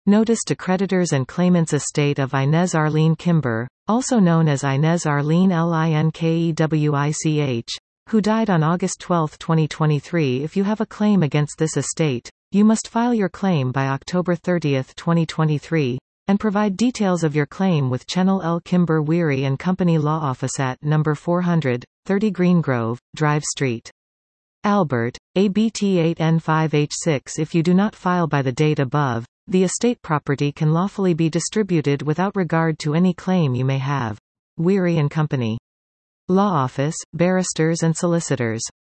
Notice to creditors and claimants estate of Inez Arlene Kimber, also known as Inez Arlene Linkewich, who died on August 12, 2023. If you have a claim against this estate, you must file your claim by October 30, 2023, and provide details of your claim with Chennel L. Kimber Weary and Company Law Office at No. 400, 30 Greengrove, Drive Street, Albert, ABT8N5H6. If you do not file by the date above, the estate property can lawfully be distributed without regard to any claim you may have. Weary and Company Law Office, Barristers and Solicitors.